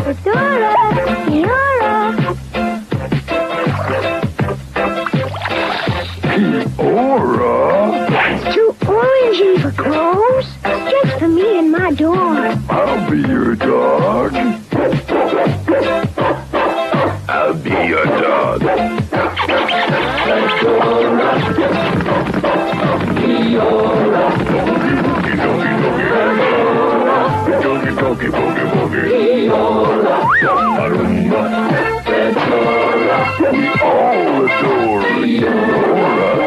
Dora, Eora. Eora? Too orangey for clothes. Just for me and my dog. I'll be your dog. I'll be your dog. Eora. Eora. Boogie, boogie, boogie, boogie, boogie, boogie. Eora. Arumba. Eora. We all adore Eora.